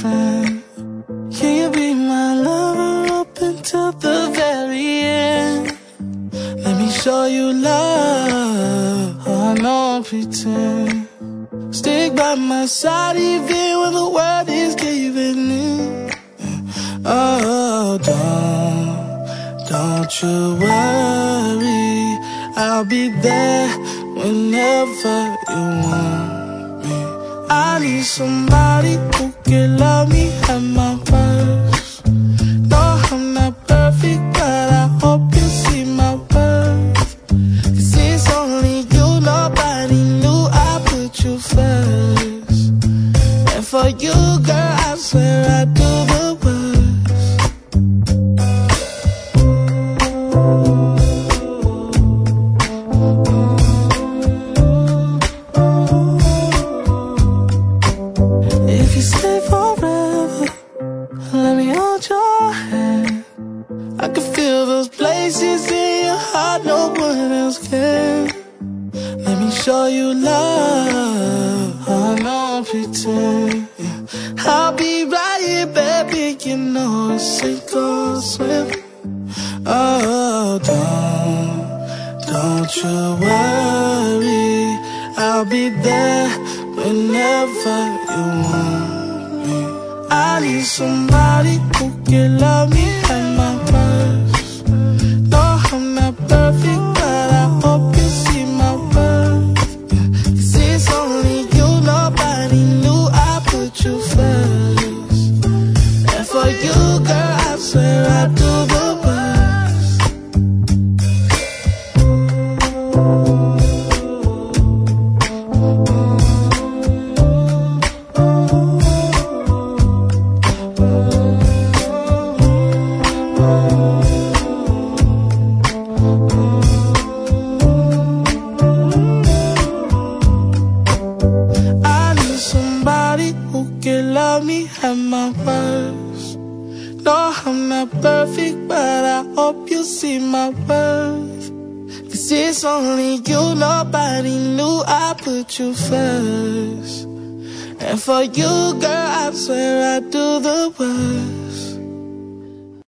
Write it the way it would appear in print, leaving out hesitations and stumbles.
friend? Can you be my lover up until the very end? Let me show you love. Oh, I don't pretend. Stick by my side even when the world is giving in. Oh, don't you worry, I'll be there whenever you want me. I need somebody who can love me at my worst. No, I'm not perfect, but I hope you see my worth. 'Cause it's only you, nobody knew I put you first. And for you, girl, I swear I do the worst. If you stay forever, let me hold your hand. I can feel those places in your heart no one else can. Let me show you love. I don't pretend. I'll be right here, baby. You know it's sink or swim. Oh, don't you worry, I'll be there whenever you want me. I need somebody who can love me at my worst. No, I'm not perfect, but I hope you see my worth. 'Cause it's only you, nobody knew I put you first. And for you, girl, I swear I do the worst. I need somebody who can love me at my worst. No, I'm not perfect, but I hope you see my worth. 'Cause it's only you, nobody knew I put you first. And for you, girl, I swear I do the worst.